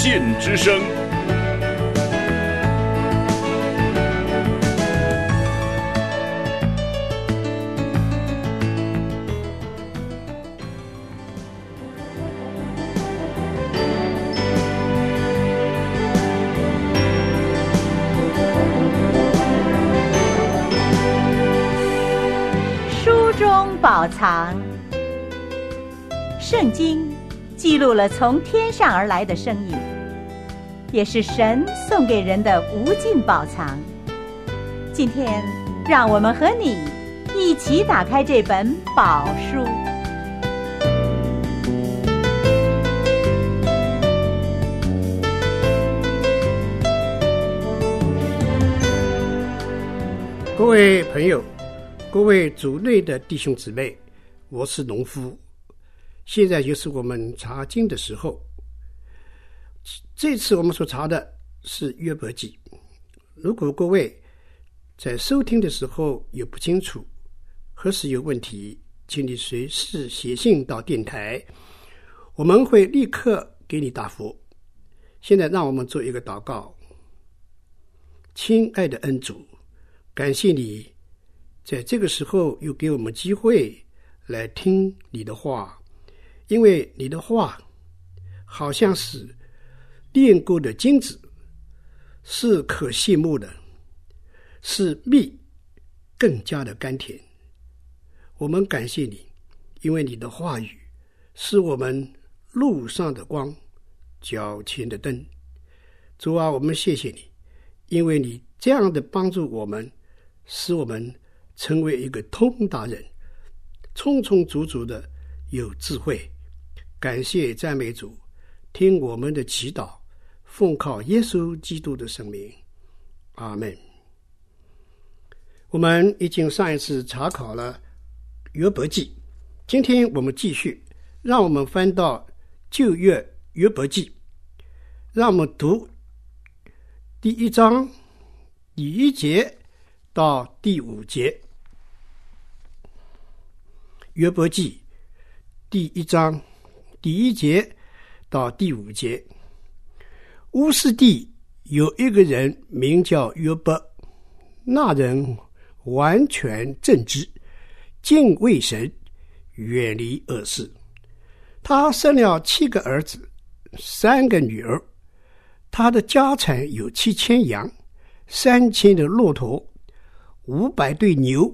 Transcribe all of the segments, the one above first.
献之声。 书中宝藏，圣经记录了从天上而来的声音，也是神送给人的无尽宝藏。今天，让我们和你一起打开这本宝书。 各位朋友，各位主内的弟兄姊妹，我是农夫。现在就是我们查经的时候。这次我们所查的是约伯记。如果各位在收听的时候有不清楚，或是有问题，请你随时写信到电台，我们会立刻给你答复。现在让我们做一个祷告。亲爱的恩主，感谢你在这个时候又给我们机会来听你的话，因为你的话好像是炼过的金子，是可羡慕的，是蜜更加的甘甜。我们感谢你，因为你的话语是我们路上的光，脚前的灯。主啊，我们谢谢你，因为你这样的帮助我们，使我们成为一个通达人，充充足足的有智慧。感谢赞美主，听我们的祈祷，奉靠耶稣基督的圣名，阿们。我们已经上一次查考了约伯记，今天我们继续，让我们翻到旧约约伯记，让我们读第1章第1节到第5节。约伯记第1章第1节到第5节。乌斯地有一个人名叫约伯，那人完全正直，敬畏神，远离恶事。他生了7个儿子，3个女儿。他的家产有7000羊，3000的骆驼，500对牛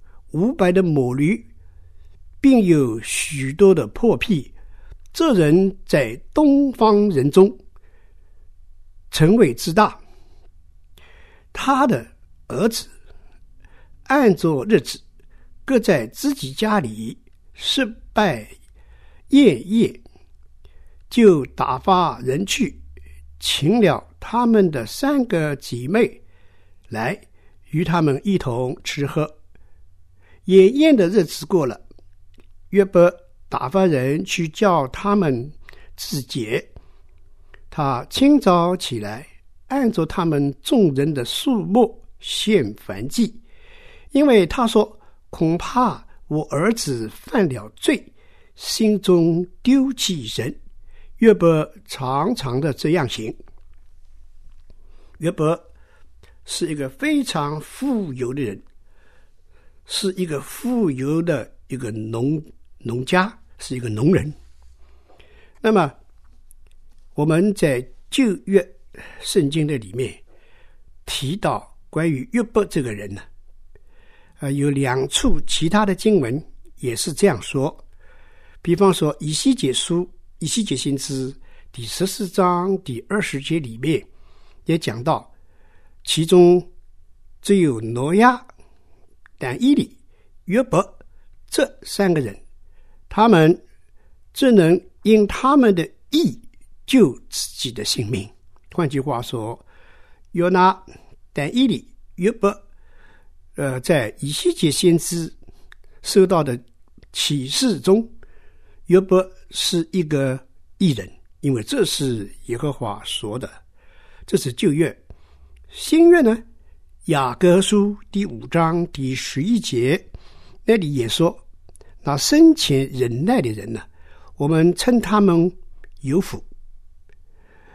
，500的母驴，并有许多的破匹。这人在东方人中成为之大。他的儿子按着日子，各在自己家里失败宴宴，就打发人去，请了他们的3个姐妹来，与他们一同吃喝。宴宴的日子过了，约伯打发人去叫他们自洁。他清早起来，按着他们众人的数目献燔祭，因为他说，恐怕我儿子犯了罪，心中丢弃神。约伯常常的这样行。约伯是一个非常富有的人，是一个富有的一个农家，是一个农人。那么我们在旧约圣经的里面提到关于约伯这个人呢，有2处其他的经文也是这样说。比方说以西结先知第14章第20节里面也讲到，其中只有挪亚、但以理、约伯这3个人，他们只能因他们的义救自己的性命。换句话说，约拿、但以理、约伯在以西结先知收到的启示中，约伯是一个义人，因为这是耶和华说的。这是旧约。新约呢，雅各书第5章第11节那里也说，那生前忍耐的人呢，我们称他们有福。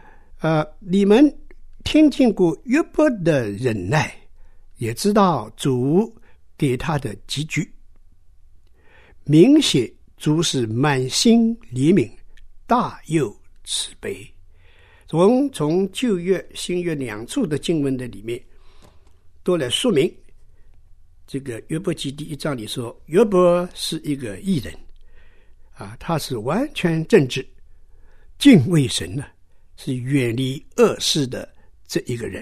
你们听见过约伯的忍耐，也知道主给他的结局。明显主是满心怜悯，大有慈悲。从旧约新约两处的经文的里面都来说明，这个约伯记第1章里说，约伯是一个义人他是完全正直，敬畏神呢，是远离恶事的这一个人。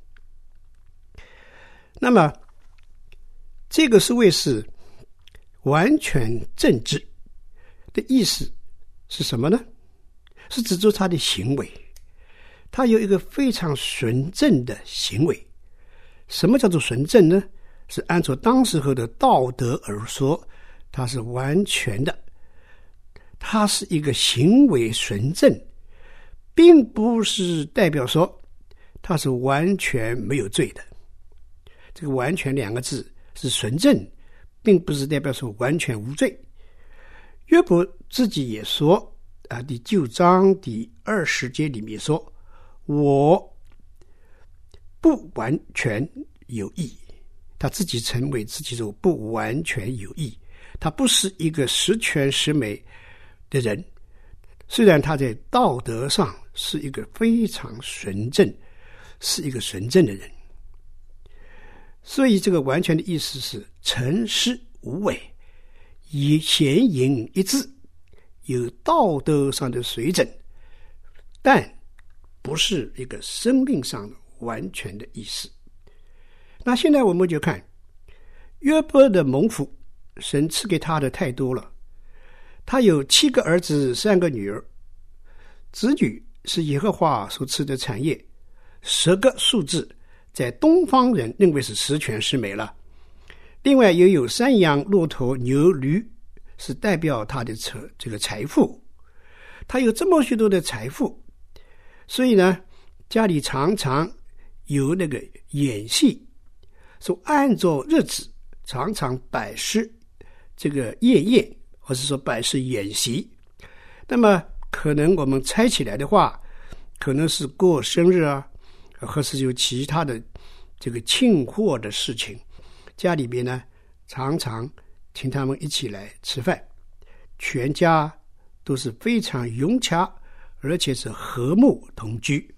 那么这个是谓是完全正直的意思是什么呢？是指出他的行为，他有一个非常纯正的行为。什么叫做纯正呢？是按照当时候的道德而说，他是完全的，他是一个行为纯正，并不是代表说他是完全没有罪的。这个完全2个字是纯正，并不是代表说完全无罪。约伯自己也说第9章第20节里面说，我不完全有义。他自己称为自己说不完全有义，他不是一个十全十美的人，虽然他在道德上是一个非常纯正，是一个纯正的人。所以这个完全的意思是诚实无伪，以贤言一致，有道德上的水准，但不是一个生命上的完全的意思。那现在我们就看约伯的蒙福，神赐给他的太多了。他有7个儿子3个女儿，子女是耶和华所赐的产业。10个数字在东方人认为是十全十美了。另外也有山羊、骆驼、牛、驴，是代表他的这个财富。他有这么许多的财富，所以呢，家里常常有那个演戏，说按照日子常常摆设这个宴，或是说摆设宴席。那么可能我们猜起来的话，可能是过生日或是有其他的这个庆贺的事情，家里边呢常常请他们一起来吃饭，全家都是非常融洽，而且是和睦同居。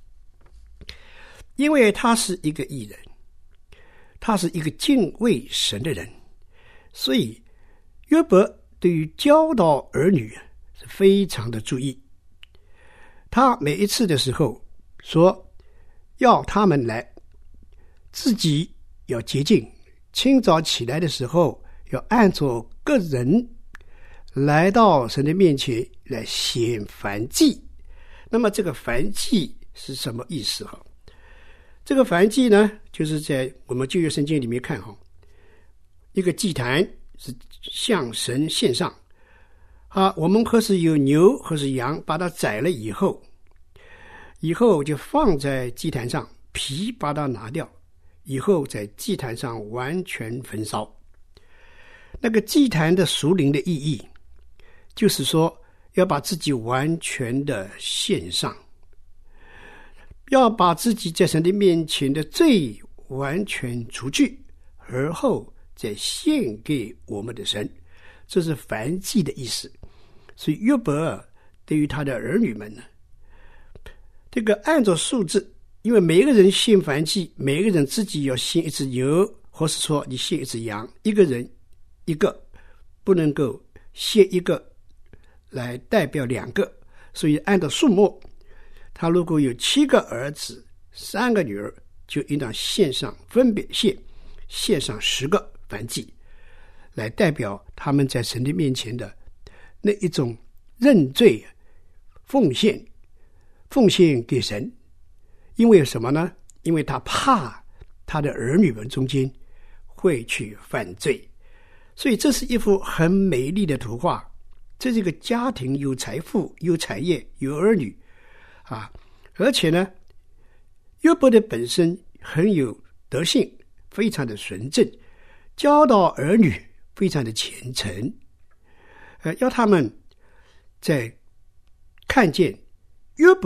因为他是一个义人，他是一个敬畏神的人，所以约伯对于教导儿女是非常的注意。他每一次的时候说要他们来，自己要洁净，清早起来的时候要按照个人来到神的面前来献燔祭。那么这个燔祭是什么意思这个燔祭呢，就是在我们旧约圣经里面看一个祭坛是向神献上我们或是有牛或是羊，把它宰了以后就放在祭坛上，皮把它拿掉，以后在祭坛上完全焚烧。那个祭坛的属灵的意义，就是说要把自己完全的献上，要把自己在神的面前的罪完全除去，而后再献给我们的神，这是燔祭的意思。所以约伯对于他的儿女们呢，这个按照数字，因为每个人献燔祭，每个人自己要献一只牛，或是说你献一只羊，一个人一个，不能够献一个来代表2个，所以按照数目，他如果有7个儿子3个女儿，就应当献上，分别献上10个燔祭，来代表他们在神的面前的那一种认罪奉献给神。因为什么呢？因为他怕他的儿女们中间会去犯罪。所以这是一幅很美丽的图画。这是一个家庭，有财富，有产业，有儿女而且呢，约伯的本身很有德性，非常的纯正，教导儿女非常的虔诚，要他们在看见约伯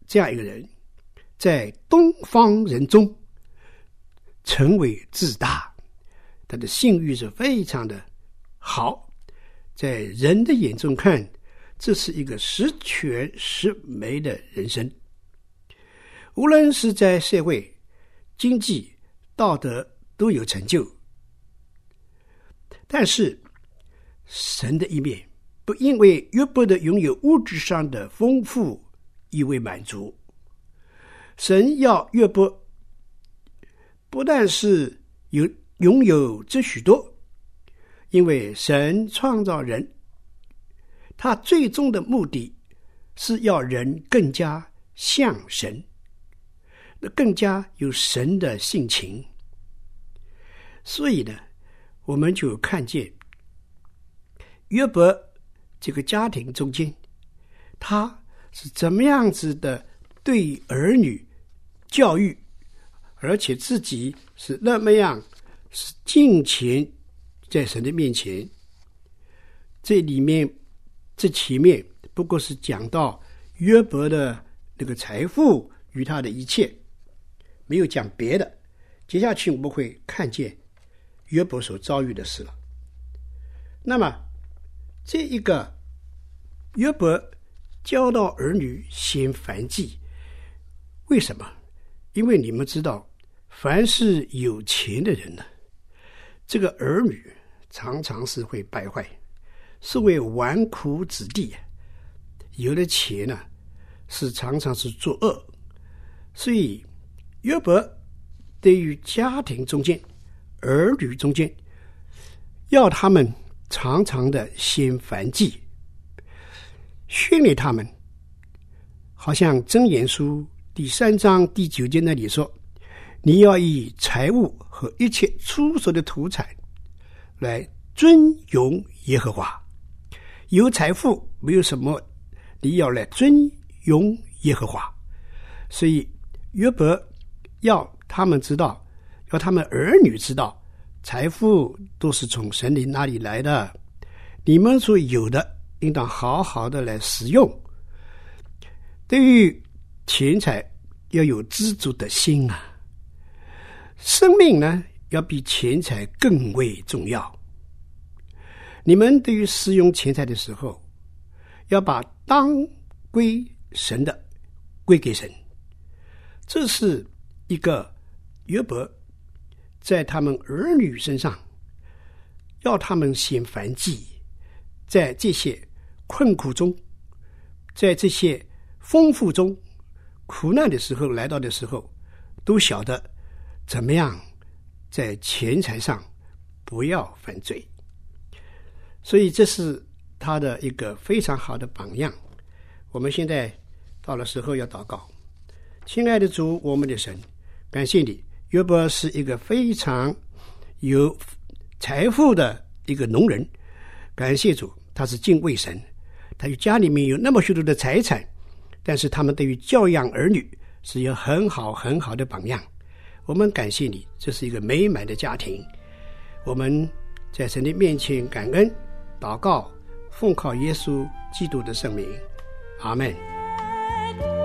这样一个人，在东方人中成为自大，他的信誉是非常的好，在人的眼中看，这是一个十全十美的人生。无论是在社会、经济、道德都有成就，但是神的一面不因为约伯的拥有物质上的丰富以为满足。神要约伯不但是拥有这许多，因为神创造人，他最终的目的是要人更加像神，更加有神的性情。所以呢，我们就看见约伯这个家庭中间，他是怎么样子的对儿女教育，而且自己是那么样是敬虔在神的面前。这里面这前面不过是讲到约伯的那个财富与他的一切，没有讲别的。接下去我们会看见约伯所遭遇的事了。那么这一个约伯教导儿女先燔祭，为什么？因为你们知道，凡是有钱的人呢，这个儿女常常是会败坏，是为纨绔子弟。有的钱呢，是常常是作恶。所以约伯对于家庭中间、儿女中间，要他们常常的先燔祭，训练他们。好像箴言书第3章第9节那里说，你要以财物和一切出手的土产来尊荣耶和华。有财富没有什么，你要来尊荣耶和华。所以约伯要他们知道，要他们儿女知道，财富都是从神灵那里来的，你们所有的应当好好的来使用。对于钱财要有知足的心啊，生命呢要比钱财更为重要。你们对于使用钱财的时候，要把当归神的归给神。这是一个约伯在他们儿女身上，要他们先燔祭，在这些困苦中，在这些丰富中，苦难的时候来到的时候，都晓得怎么样在钱财上不要犯罪。所以这是他的一个非常好的榜样。我们现在到了时候要祷告。亲爱的主，我们的神，感谢你，约伯是一个非常有财富的一个农人。感谢主，他是敬畏神，他家里面有那么许多的财产，但是他们对于教养儿女是有很好很好的榜样。我们感谢你，这是一个美满的家庭。我们在神的面前感恩祷告，奉靠耶稣基督的圣名，阿们。